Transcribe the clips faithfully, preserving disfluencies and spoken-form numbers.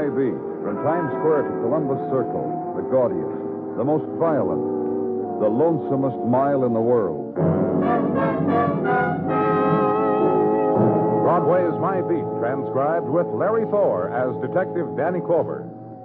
may be, from Times Square to Columbus Circle, the gaudiest, the most violent, the lonesomest mile in the world. Broadway's My Beat, transcribed with Larry Thor as Detective Danny Clover.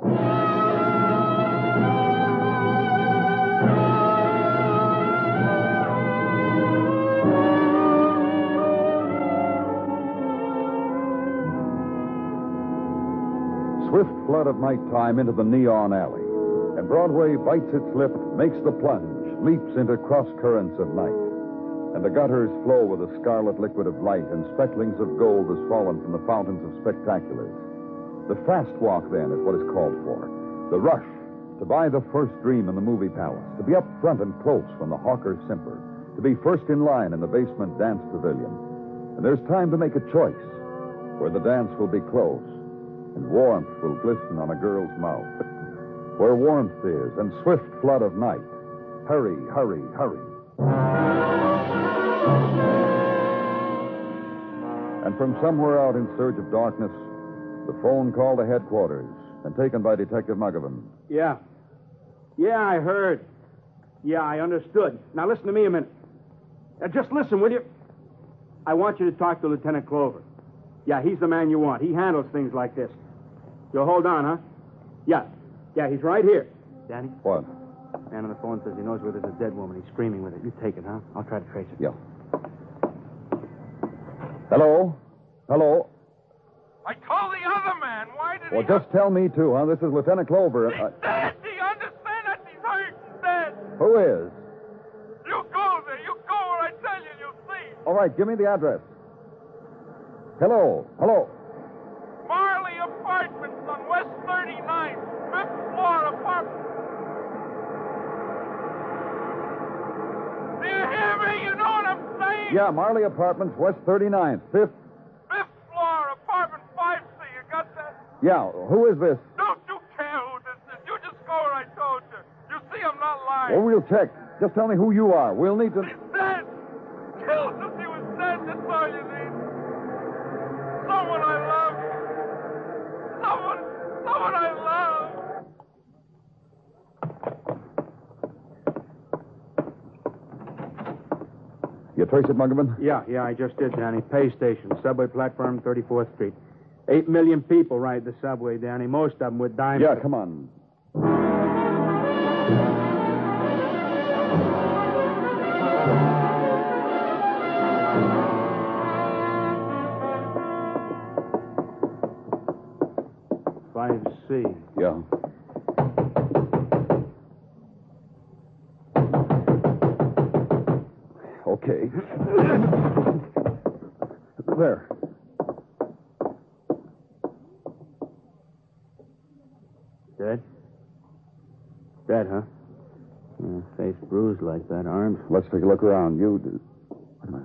Swift flood of nighttime into the neon alley, and Broadway bites its lip, makes the plunge, leaps into cross currents of night. And the gutters flow with a scarlet liquid of light, and specklings of gold has fallen from the fountains of spectaculars. The fast walk, then, is what is called for. The rush to buy the first dream in the movie palace, to be up front and close when the hawkers simper, to be first in line in the basement dance pavilion. And there's time to make a choice, where the dance will be close, and warmth will glisten on a girl's mouth. Where warmth is, and swift flood of night. Hurry, hurry, hurry. And from somewhere out in surge of darkness, the phone call to headquarters and taken by Detective McGovern. Yeah. Yeah, I heard. Yeah, I understood. Now listen to me a minute. Uh, just listen, will you? I want you to talk to Lieutenant Clover. Yeah, he's the man you want. He handles things like this. You'll hold on, huh? Yeah. Yeah, he's right here. Danny? What? Man on the phone says he knows where there's a dead woman. He's screaming with it. You take it, huh? I'll try to trace it. Yeah. Hello? Hello? I told the other man. Why did Well, he... just tell me, too, huh? This is Lieutenant Clover. He's Uh, dead. Do you understand that? He's hurt. He's dead. who is? You go there. You go where I tell you. You'll see. All right, give me the address. Hello? Hello? Marley Apartments on West thirty-ninth. Fifth floor apartment. Do you hear me? You know what I'm saying? Yeah, Marley Apartments, West thirty-ninth, fifth. Fifth floor apartment five C. You got that? Yeah, who is this? Don't you care who this is. You just go where I told you. You see I'm not lying. Well, we'll check. Just tell me who you are. We'll need to... He's dead. Killed since he was dead. That's all you need. Someone I love. Someone, someone I love. You trace it, Muggavan? Yeah, yeah, I just did, Danny. Pay station, subway platform, thirty-fourth Street. Eight million people ride the subway, Danny. Most of them with dimes. Yeah, come on. five C. Yeah. Okay. There. Dead? Dead, huh? Yeah, face bruised like that, arms. Let's take a look around. You... Do... Wait a minute.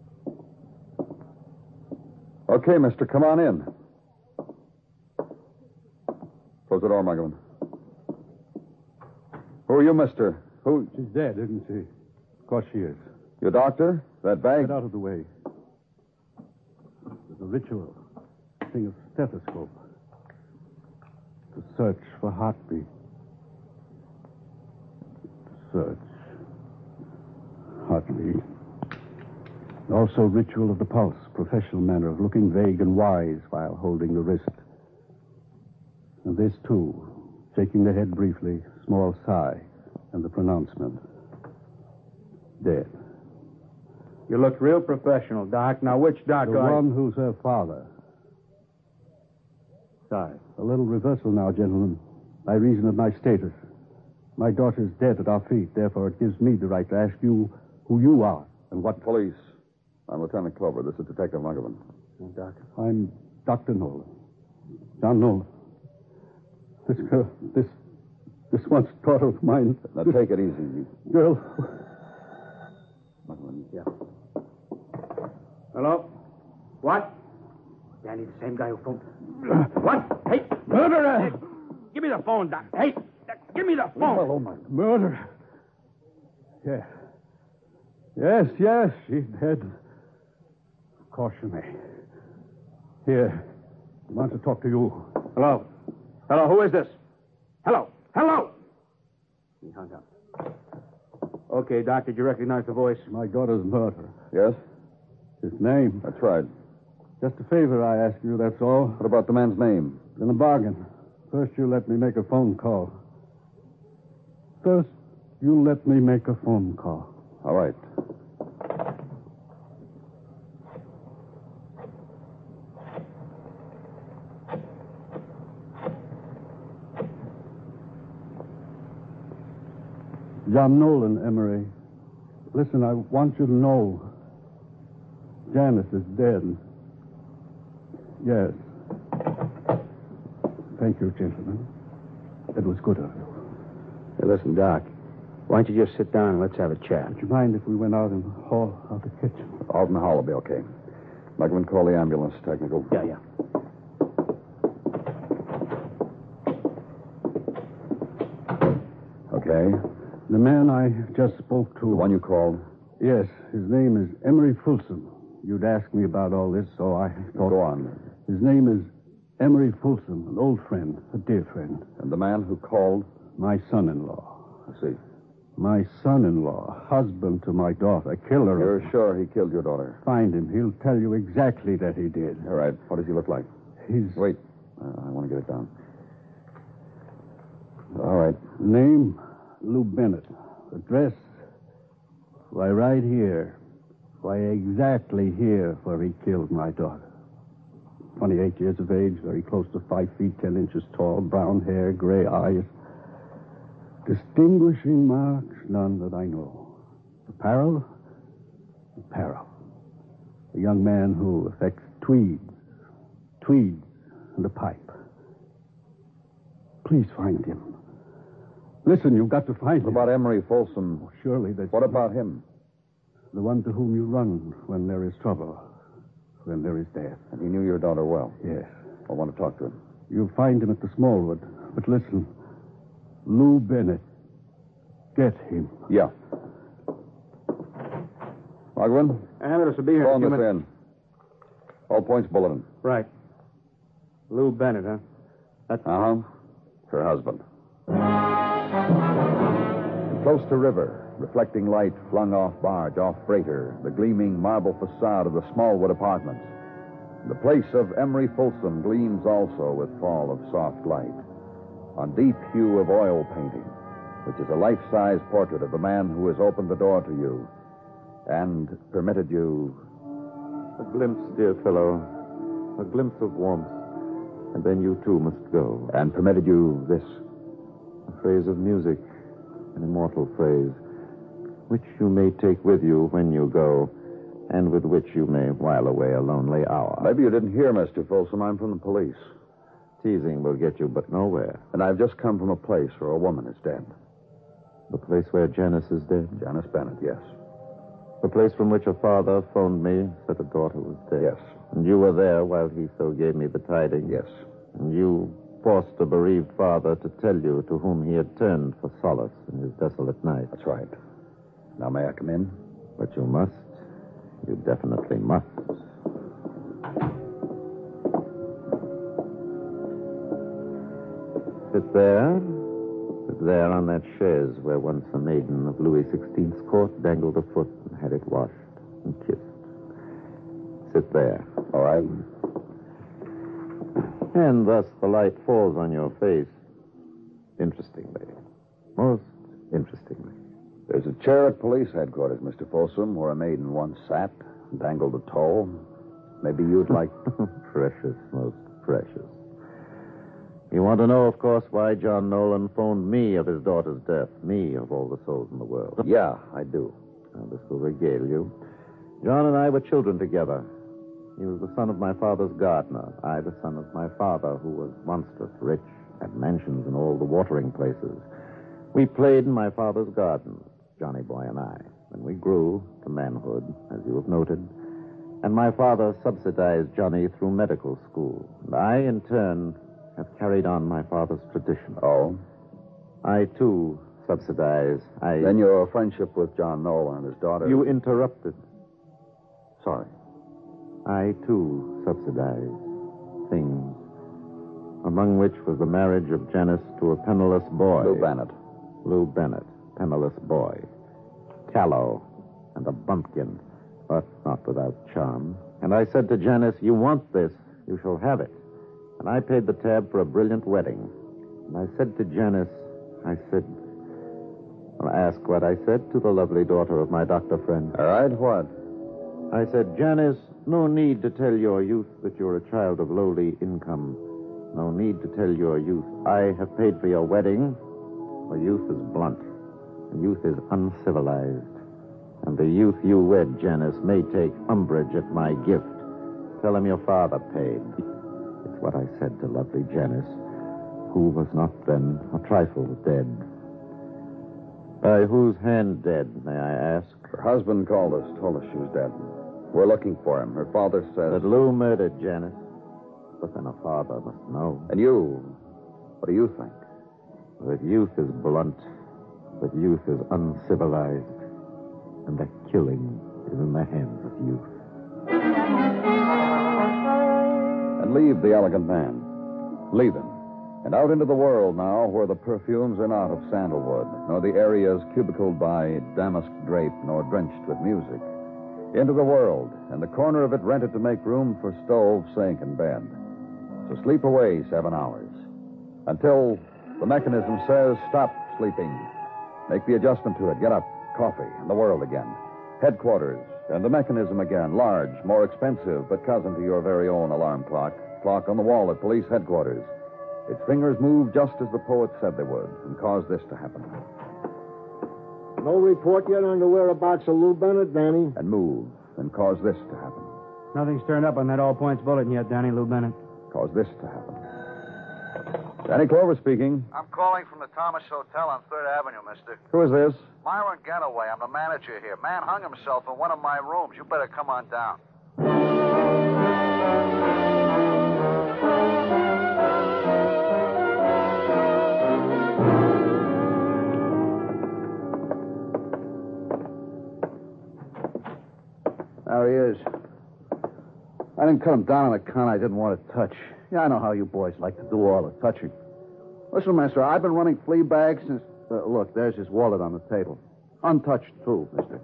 Okay, mister, come on in. Close the door, Muggavan. Who are you, mister? Who... She's dead, isn't she? Of course she is. Your doctor? That bag? Get out of the way. There's a ritual. A thing of stethoscope. To search for heartbeat. To search. Heartbeat. Also ritual of the pulse. Professional manner of looking vague and wise while holding the wrist. And this, too. Shaking the head briefly. Small sigh. And the pronouncement. Dead. You look real professional, Doc. Now, which Doc The are you? one who's her father. Sorry. A little reversal now, gentlemen. By reason of my status. My daughter's dead at our feet. Therefore, it gives me the right to ask you who you are and what... Police. I'm Lieutenant Clover. This is Detective Muggavan. Oh, Doc. I'm Doctor Nolan. John Nolan. This girl, this... This once daughter of mine... Now, take it easy. Girl... Muggavan. Yeah. Hello? What? Danny, the same guy who phoned. What? Hey, murderer! Hey, give me the phone, Doc. Hey, give me the phone. Oh, my... Murder. Yes. Yes, yes, she's dead. Of course you may. Here. I want to talk to you. Hello? Hello, who is this? Hello, hello! He hung up. Okay, Doc, did you recognize the voice? My daughter's murderer. Yes? His name. That's right. Just a favor I ask you, that's all. What about the man's name? In a bargain. First, you let me make a phone call. First, you let me make a phone call. All right. John Nolan, Emery. Listen, I want you to know Janice is dead. Yes. Thank you, gentlemen. It was good of you. Hey, listen, Doc. Why don't you just sit down and let's have a chat? Would you mind if we went out in the hall, out the kitchen? Out in the hall will be okay. Mugman, call the ambulance, technical. Yeah, yeah. Okay. The man I just spoke to. The one you called? Yes, his name is Emery Fulsom. You'd ask me about all this, so I thought. Go on. His name is Emery Fulsom, an old friend, a dear friend. And the man who called? My son-in-law. I see. My son-in-law, husband to my daughter, killer. You're of... sure he killed your daughter? Find him. He'll tell you exactly that he did. All right. What does he look like? He's... Wait. Uh, I want to get it down. All right. Name, Lou Bennett. Address, why, right here. Why, exactly here where he killed my daughter. twenty-eight years of age, very close to five feet, ten inches tall, brown hair, gray eyes. Distinguishing marks, none that I know. Apparel? Apparel. A young man who affects tweeds, tweeds, and a pipe. Please find him. Listen, you've got to find What him. about Emery Folsom? Oh, surely that's... What about him? The one to whom you run when there is trouble, when there is death. And he knew your daughter well. Yes. I want to talk to him. You'll find him at the Smallwood. But listen, Lou Bennett. Get him. Yeah. Mugman? Ambulance will be here. Phone in a this few minutes. in. All points bulletin. Right. Lou Bennett, huh? That's... Uh-huh. Her husband. Close to river, reflecting light flung off barge, off freighter, the gleaming marble facade of the Smallwood apartments. The place of Emery Folsom gleams also with fall of soft light. On deep hue of oil painting, which is a life-size portrait of the man who has opened the door to you and permitted you... A glimpse, dear fellow. A glimpse of warmth. And then you too must go. And permitted you this. A phrase of music. An immortal phrase. Which you may take with you when you go, and with which you may while away a lonely hour. Maybe you didn't hear, Mister Folsom. I'm from the police. Teasing will get you but nowhere. And I've just come from a place where a woman is dead. The place where Janice is dead? Janice Bennett, yes. The place from which a father phoned me, said a daughter was dead. Yes. And you were there while he so gave me the tidings. Yes. And you forced a bereaved father to tell you to whom he had turned for solace in his desolate night. That's right. Now, may I come in? But you must. You definitely must. Sit there. Sit there on that chaise where once a maiden of Louis the sixteenth's court dangled a foot and had it washed and kissed. Sit there. All right. And thus the light falls on your face. Interestingly. Most interestingly. There's a chair at police headquarters, Mister Folsom, where a maiden once sat and dangled a toe. Maybe you'd like... Precious, most precious. You want to know, of course, why John Nolan phoned me of his daughter's death. Me, of all the souls in the world. Yeah, I do. Now, this will regale you. John and I were children together. He was the son of my father's gardener. I, the son of my father, who was monstrous rich, had mansions in all the watering places. We played in my father's garden, Johnny Boy and I. When we grew to manhood, as you have noted, and my father subsidized Johnny through medical school. And I, in turn, have carried on my father's tradition. Oh? I, too, subsidize. I... Then your friendship with John Nolan and his daughter... You interrupted. Sorry. I, too, subsidize things. A among which was the marriage of Janice to a penniless boy. Lou Bennett. Lou Bennett, penniless boy. Callow and a bumpkin, but not without charm. And I said to Janice, you want this, you shall have it. And I paid the tab for a brilliant wedding. And I said to Janice, I said, well, ask what I said to the lovely daughter of my doctor friend. All right, what? I said, Janice, no need to tell your youth that you're a child of lowly income. No need to tell your youth, I have paid for your wedding. For youth is blunt, and youth is uncivilized. And the youth you wed, Janice, may take umbrage at my gift. Tell him your father paid. It's what I said to lovely Janice, who was not then a trifle dead. By whose hand dead, may I ask? Her husband called us, told us she was dead. We're looking for him. Her father says... That Lou murdered Janice. But then a father must know. And you, what do you think? That youth is blunt, that youth is uncivilized, and that killing is in the hands of youth. And leave the elegant man. Leave him. And out into the world now, where the perfumes are not of sandalwood, nor the areas cubicled by damask drape, nor drenched with music. Into the world, and the corner of it rented to make room for stove, sink, and bed. So sleep away seven hours. Until the mechanism says, stop sleeping. Make the adjustment to it. Get up. Coffee. And the world again. Headquarters. And the mechanism again. Large, more expensive, but cousin to your very own alarm clock. Clock on the wall at police headquarters. Its fingers move just as the poet said they would, and caused this to happen. No report yet on the whereabouts of Lou Bennett, Danny? And move, and cause this to happen. Nothing's turned up on that all-points bulletin yet, Danny. Lou Bennett. Cause this to happen. Danny Clover speaking. I'm calling from the Thomas Hotel on third Avenue, mister. Who is this? Myron Getaway. I'm the manager here. Man hung himself in one of my rooms. You better come on down. There he is. I didn't cut him down on account I didn't want to touch. Yeah, I know how you boys like to do all the touching. Listen, mister, I've been running flea bags since... Uh, look, there's his wallet on the table. Untouched, too, mister.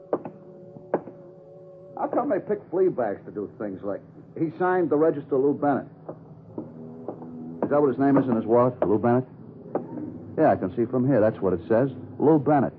How come they pick flea bags to do things like... He signed the register Lou Bennett. Is that what his name is in his wallet, Lou Bennett? Yeah, I can see from here. That's what it says. Lou Bennett.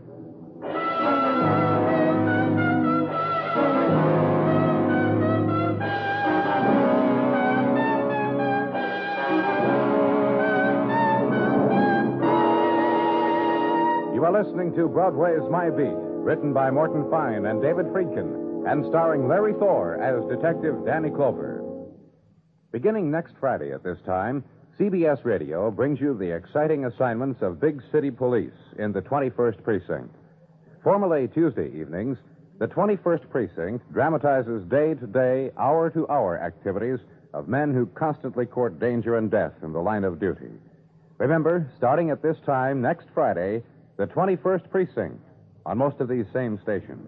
You are listening to Broadway's My Beat, written by Morton Fine and David Friedkin, and starring Larry Thor as Detective Danny Clover. Beginning next Friday at this time, C B S Radio brings you the exciting assignments of big city police in the twenty-first Precinct. Formerly Tuesday evenings, the twenty-first Precinct dramatizes day-to-day, hour-to-hour activities of men who constantly court danger and death in the line of duty. Remember, starting at this time next Friday, the twenty-first Precinct on most of these same stations.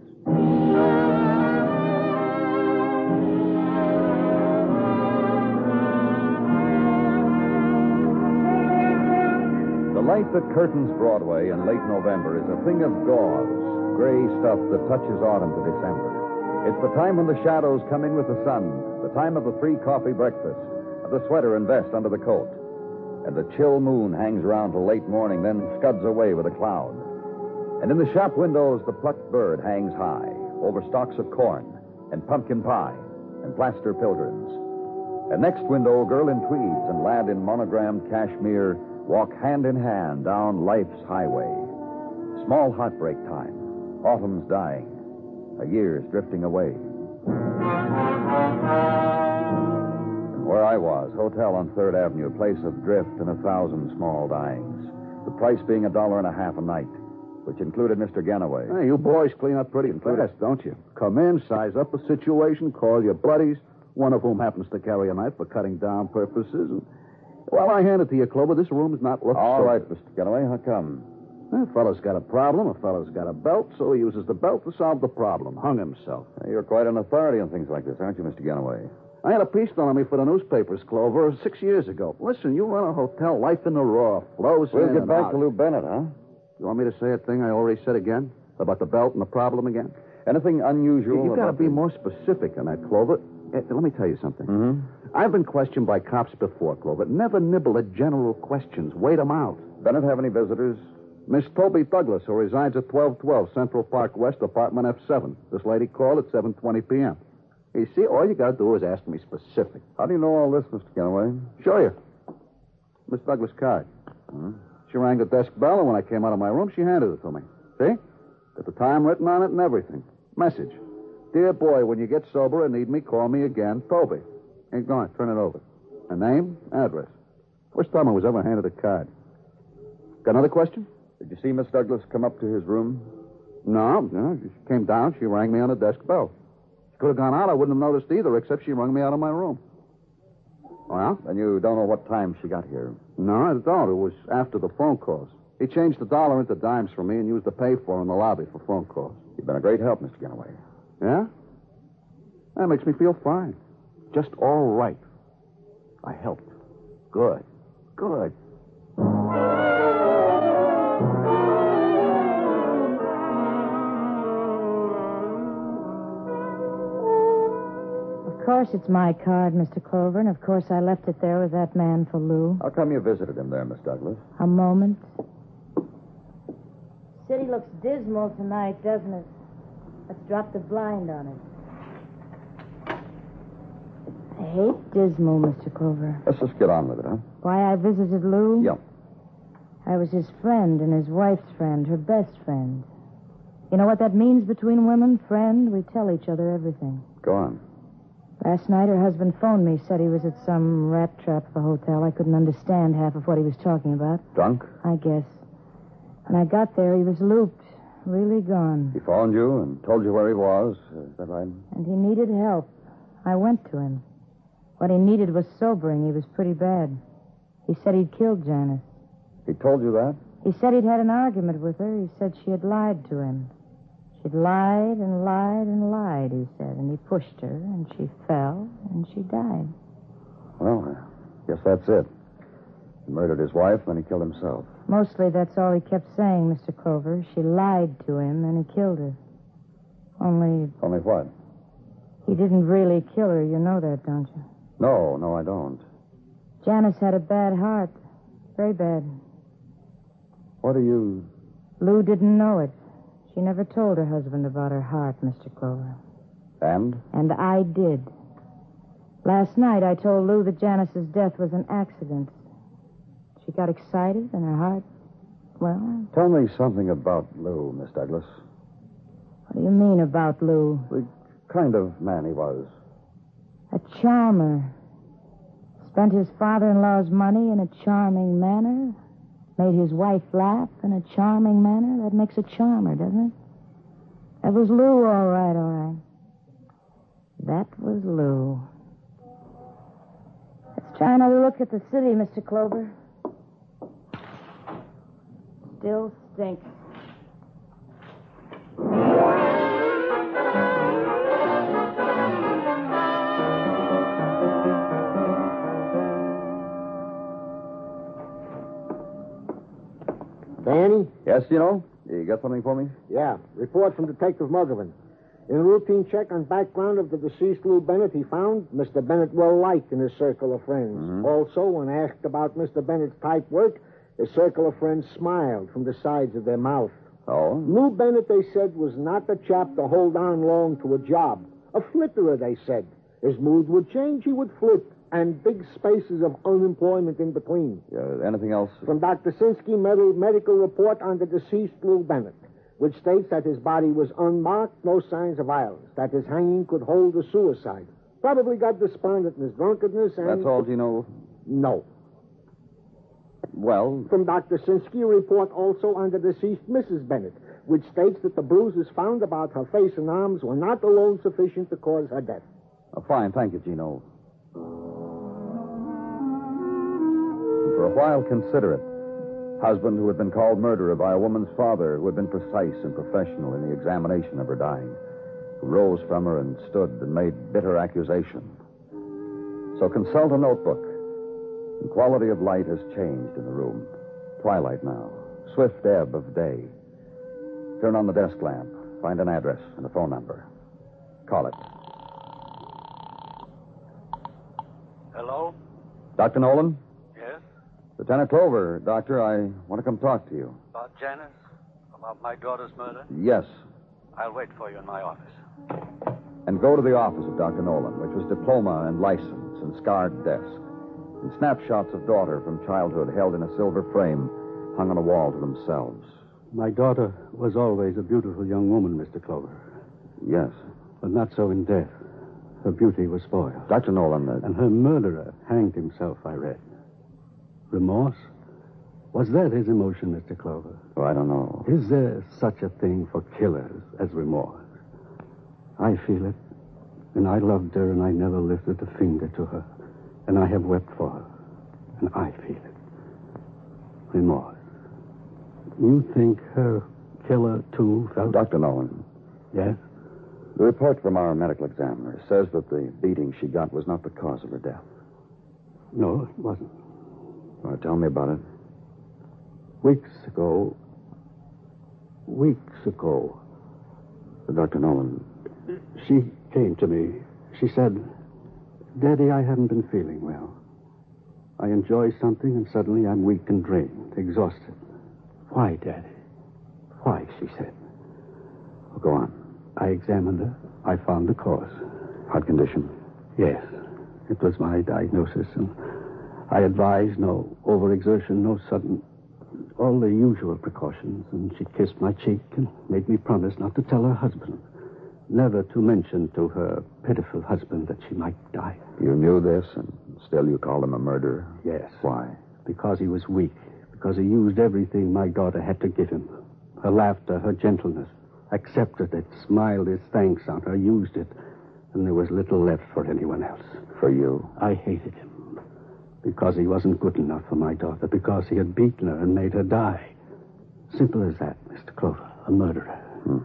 The light that curtains Broadway in late November is a thing of gauze, gray stuff that touches autumn to December. It's the time when the shadows come in with the sun, the time of the three coffee breakfast, of the sweater and vest under the coat. And the chill moon hangs around till late morning, then scuds away with a cloud. And in the shop windows, the plucked bird hangs high over stalks of corn and pumpkin pie and plaster pilgrims. And next window, a girl in tweeds and lad in monogrammed cashmere walk hand in hand down life's highway. Small heartbreak time. Autumn's dying. A year's drifting away. Where I was, hotel on third Avenue, a place of drift and a thousand small dyings. The price being a dollar and a half a night, which included Mister Ganaway. Hey, you boys clean up pretty fast, don't you? Come in, size up a situation, call your buddies, one of whom happens to carry a knife for cutting down purposes. And, well, I hand it to you, Clover. This room's not looking All so... right, Mister Ganaway, how come? A fellow's got a problem, a fellow's got a belt, so he uses the belt to solve the problem. Hung himself. Hey, you're quite an authority on things like this, aren't you, Mister Ganaway? I had a piece done on me for the newspapers, Clover, six years ago. Listen, you run a hotel, life in the raw, flows We'll in get and back out. to Lou Bennett, huh? You want me to say a thing I already said again? About the belt and the problem again? Anything unusual? You, you got to about be the- more specific on that, Clover. Eh, let me tell you something. Mm-hmm. I've been questioned by cops before, Clover. Never nibble at general questions. Wait 'em out. Bennett have any visitors? Miss Toby Douglas, who resides at twelve twelve Central Park West, apartment F seven. This lady called at seven twenty p.m. You see, all you got to do is ask me specific. How do you know all this, Mister Galloway? Show you. Miss Douglas' card. Hmm? She rang the desk bell, and when I came out of my room, she handed it to me. See? Got the time written on it and everything. Message. Dear boy, when you get sober and need me, call me again. Toby. Ain't going. Turn it over. A name, address. First time I was ever handed a card. Got another question? Did you see Miss Douglas come up to his room? No, no. She came down. She rang me on the desk bell. She could have gone out. I wouldn't have noticed either, except she rang me out of my room. Well? And you don't know what time she got here? No, I don't. It was after the phone calls. He changed the dollar into dimes for me and used the payphone in the lobby for phone calls. You've been a great help, Mister Galloway. Yeah? That makes me feel fine. Just all right. I helped. Good. Good. Of course it's my card, Mister Clover, and of course I left it there with that man for Lou. How come you visited him there, Miss Douglas? A moment. City looks dismal tonight, doesn't it? Let's drop the blind on it. I hate dismal, Mister Clover. Let's just get on with it, huh? Why I visited Lou? Yeah. I was his friend and his wife's friend, her best friend. You know what that means between women? Friend, we tell each other everything. Go on. Last night, her husband phoned me, said he was at some rat trap of a hotel. I couldn't understand half of what he was talking about. Drunk? I guess. When I got there, he was looped, really gone. He phoned you and told you where he was. Is that right? And he needed help. I went to him. What he needed was sobering. He was pretty bad. He said he'd killed Janice. He told you that? He said he'd had an argument with her. He said she had lied to him. She'd lied and lied and lied, he said. And he pushed her, and she fell, and she died. Well, I guess that's it. He murdered his wife, then he killed himself. Mostly that's all he kept saying, Mister Clover. She lied to him, and he killed her. Only Only what? he didn't really kill her. You know that, don't you? No, no, I don't. Janice had a bad heart. Very bad. What do you... Lou didn't know it. She never told her husband about her heart, Mister Clover. And? And I did. Last night I told Lou that Janice's death was an accident. She got excited and her heart, well... Tell me something about Lou, Miss Douglas. What do you mean about Lou? The kind of man he was. A charmer. Spent his father-in-law's money in a charming manner. Made his wife laugh in a charming manner. That makes a charmer, doesn't it? That was Lou, all right, all right. That was Lou. Let's try another look at the city, Mister Clover. Still stinks. Danny? Yes, you know? You got something for me? Yeah. Report from Detective Muggavan. In a routine check on background of the deceased Lou Bennett, he found Mister Bennett well liked in his circle of friends. Mm-hmm. Also, when asked about Mister Bennett's type work, his circle of friends smiled from the sides of their mouth. Oh? Lou Bennett, they said, was not the chap to hold on long to a job. A flitterer, they said. His mood would change, he would flit, and big spaces of unemployment in between. Uh, anything else? From Doctor Sinsky, med- medical report on the deceased Lou Bennett, which states that his body was unmarked, no signs of violence, that his hanging could hold a suicide. Probably got despondent in his drunkenness and... That's all you know? No. Well... From Doctor Sinsky, a report also on the deceased Missus Bennett, which states that the bruises found about her face and arms were not alone sufficient to cause her death. Oh, fine, thank you, Gino. For a while, considerate. Husband who had been called murderer by a woman's father, who had been precise and professional in the examination of her dying, who rose from her and stood and made bitter accusation. So consult a notebook. The quality of light has changed in the room. Twilight now. Swift ebb of day. Turn on the desk lamp. Find an address and a phone number. Call it. Hello? Doctor Nolan? Yes? Lieutenant Clover, Doctor, I want to come talk to you. About Janice? About my daughter's murder? Yes. I'll wait for you in my office. And go to the office of Doctor Nolan, which was diploma and license and scarred desk. And snapshots of daughter from childhood held in a silver frame hung on a wall to themselves. My daughter was always a beautiful young woman, Mister Clover. Yes. But not so in death. Her beauty was spoiled. Doctor Nolan... Uh... And her murderer hanged himself, I read. Remorse? Was that his emotion, Mister Clover? Oh, I don't know. Is there such a thing for killers as remorse? I feel it. And I loved her, and I never lifted a finger to her. And I have wept for her. And I feel it. Remorse. You think her killer, too, felt... Doctor Nolan. Yes? The report from our medical examiner says that the beating she got was not the cause of her death. No, it wasn't. Well, tell me about it. Weeks ago... Weeks ago... Doctor Nolan... She came to me. She said, Daddy, I haven't been feeling well. I enjoy something, and suddenly I'm weak and drained, exhausted. Why, Daddy? Why, she said. Well, go on. I examined her. I found the cause. Heart condition? Yes. It was my diagnosis, and I advised no overexertion, no sudden... all the usual precautions, and she kissed my cheek and made me promise not to tell her husband, never to mention to her pitiful husband that she might die. You knew this, and still you called him a murderer? Yes. Why? Because he was weak. Because he used everything my daughter had to give him. Her laughter, her gentleness. Accepted it, smiled his thanks on her, used it, and there was little left for anyone else. For you? I hated him. Because he wasn't good enough for my daughter. Because he had beaten her and made her die. Simple as that, Mister Clover. A murderer. Hmm.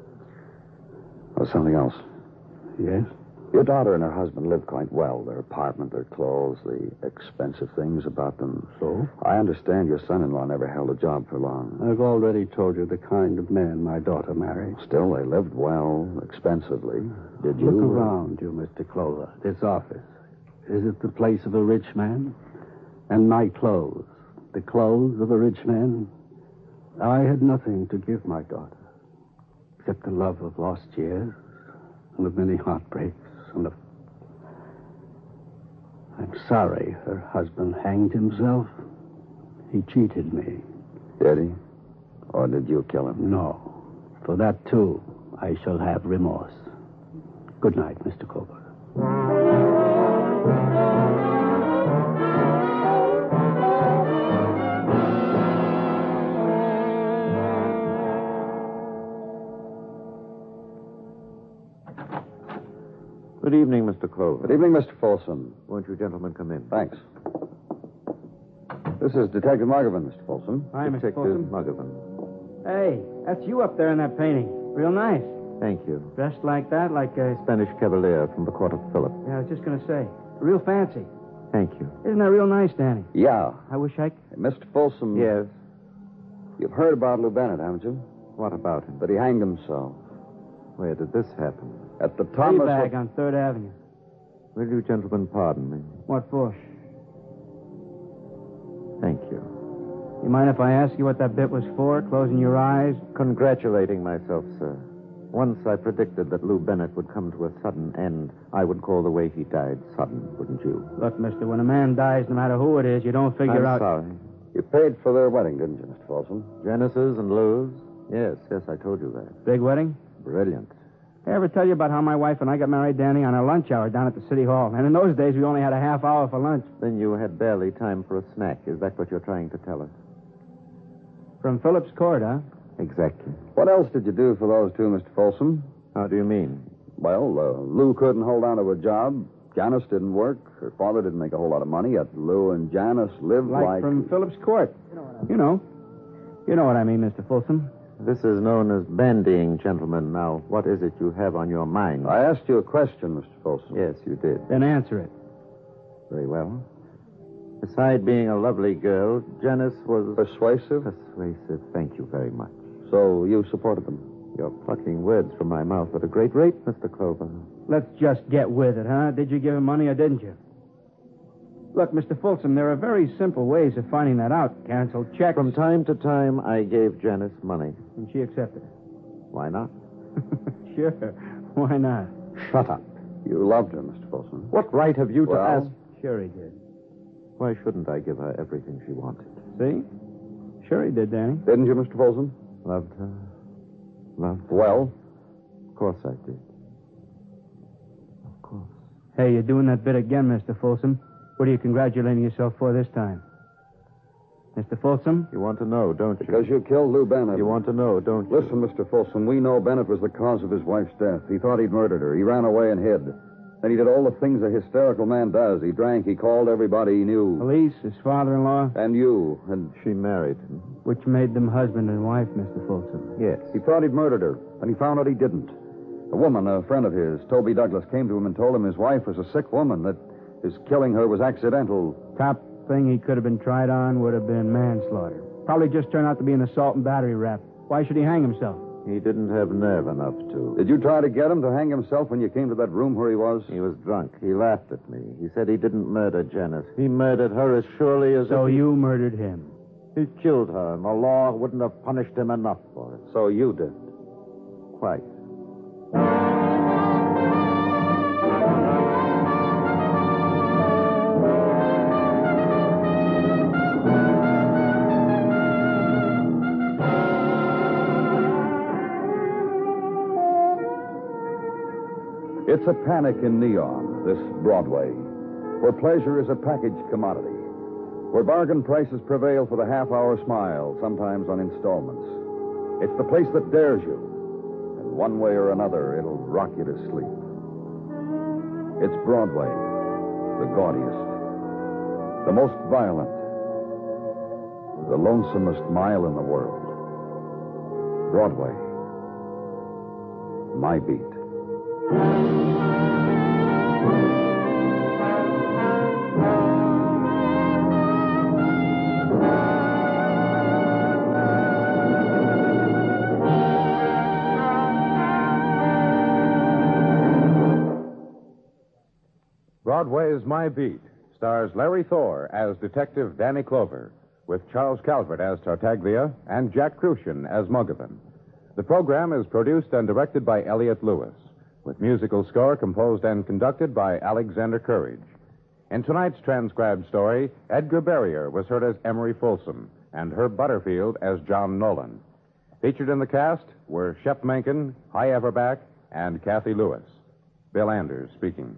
Well, something else. Yes? Your daughter and her husband lived quite well. Their apartment, their clothes, the expensive things about them. So? I understand your son-in-law never held a job for long. I've already told you the kind of man my daughter married. Still, they lived well, expensively. Did you? Look around you, Mister Clover. This office. Is it the place of a rich man? And my clothes. The clothes of a rich man? I had nothing to give my daughter. Except the love of lost years. And of many heartbreaks. And of... I'm sorry her husband hanged himself. He cheated me. Did he? Or did you kill him? No. For that, too, I shall have remorse. Good night, Mister Clover. Good evening, Mister Clover. Good evening, Mister Folsom. Won't you gentlemen come in? Thanks. This is Detective Muggavan, Mister Folsom. Hi, Mister Detective Folsom. Muggavan. Hey, that's you up there in that painting. Real nice. Thank you. Dressed like that, like a... Spanish cavalier from the court of Philip. Yeah, I was just going to say. Real fancy. Thank you. Isn't that real nice, Danny? Yeah. I wish I... Mister Folsom. Yes. You've heard about Lou Bennett, haven't you? What about him? That he hanged himself. Where did this happen? At the Thomas... bag on Third Avenue. Will you gentlemen pardon me? What for? Thank you. You mind if I ask you what that bit was for? Closing your eyes? Congratulating myself, sir. Once I predicted that Lou Bennett would come to a sudden end. I would call the way he died sudden, wouldn't you? Look, mister, when a man dies, no matter who it is, you don't figure I'm out... sorry. You paid for their wedding, didn't you, Mister Folsom? Janice's and Lou's? Yes, yes, I told you that. Big wedding? Brilliant. I ever tell you about how my wife and I got married, Danny, on our lunch hour down at the city hall? And in those days, we only had a half hour for lunch. Then you had barely time for a snack. Is that what you're trying to tell us? From Phillips Court, huh? Exactly. What else did you do for those two, Mister Folsom? How do you mean? Well, uh, Lou couldn't hold on to a job. Janice didn't work. Her father didn't make a whole lot of money. Yet Lou and Janice lived like... like... from Phillips Court. You know. You know what I mean, Mister Folsom. This is known as bandying, gentlemen. Now, what is it you have on your mind? I asked you a question, Mister Folsom. Yes, you did. Then answer it. Very well. Beside being a lovely girl, Janice was... Persuasive? Persuasive. Thank you very much. So you supported them? You're plucking words from my mouth at a great rate, Mister Clover. Let's just get with it, huh? Did you give him money or didn't you? Look, Mister Folsom, there are very simple ways of finding that out. Cancel checks. From time to time, I gave Janice money. And she accepted it. Why not? Sure. Why not? Shut up. You loved her, Mister Folsom. What right have you to Well, ask? Sure he did. Why shouldn't I give her everything she wanted? See? Sure he did, Danny. Didn't you, Mister Folsom? Loved her. Loved her. Well? Of course I did. Of course. Hey, you're doing that bit again, Mister Folsom. What are you congratulating yourself for this time? Mister Folsom? You want to know, don't you? Because you killed Lou Bennett. You want to know, don't you? Listen, Mister Folsom, we know Bennett was the cause of his wife's death. He thought he'd murdered her. He ran away and hid. Then he did all the things a hysterical man does. He drank, he called everybody he knew. Police, his father-in-law? And you. And she married him. Which made them husband and wife, Mister Folsom. Yes. He thought he'd murdered her. Then he found out he didn't. A woman, a friend of his, Toby Douglas, came to him and told him his wife was a sick woman, that his killing her was accidental. Top thing he could have been tried on would have been manslaughter. Probably just turned out to be an assault and battery rap. Why should he hang himself? He didn't have nerve enough to. Did you try to get him to hang himself when you came to that room where he was? He was drunk. He laughed at me. He said he didn't murder Janice. He murdered her as surely as... So if he... you murdered him? He killed her, and the law wouldn't have punished him enough for it. So you did? Quite. It's a panic in neon, this Broadway, where pleasure is a packaged commodity, where bargain prices prevail for the half-hour smile, sometimes on installments. It's the place that dares you, and one way or another, it'll rock you to sleep. It's Broadway, the gaudiest, the most violent, the lonesomest mile in the world. Broadway, my beat. Broadway's My Beat stars Larry Thor as Detective Danny Clover, with Charles Calvert as Tartaglia and Jack Crucian as Muggavan. The program is produced and directed by Elliott Lewis, with musical score composed and conducted by Alexander Courage. In tonight's transcribed story, Edgar Barrier was heard as Emery Folsom and Herb Butterfield as John Nolan. Featured in the cast were Shep Menken, Hy Everback, and Kathy Lewis. Bill Anders speaking.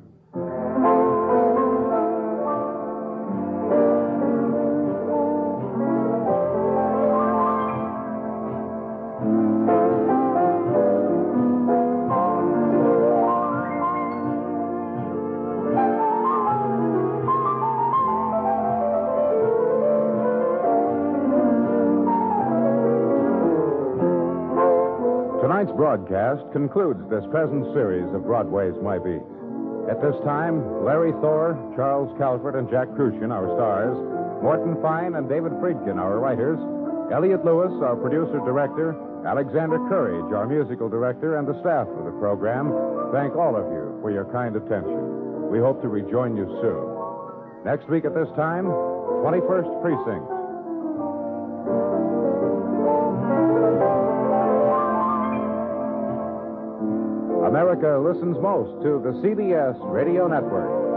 Tonight's broadcast concludes this present series of Broadway's My Beat. At this time, Larry Thor, Charles Calvert, and Jack Crucian, our stars, Morton Fine and David Friedkin, our writers, Elliott Lewis, our producer-director, Alexander Courage, our musical director, and the staff of the program, thank all of you for your kind attention. We hope to rejoin you soon. Next week at this time, twenty-first Precinct. America listens most to the C B S Radio Network.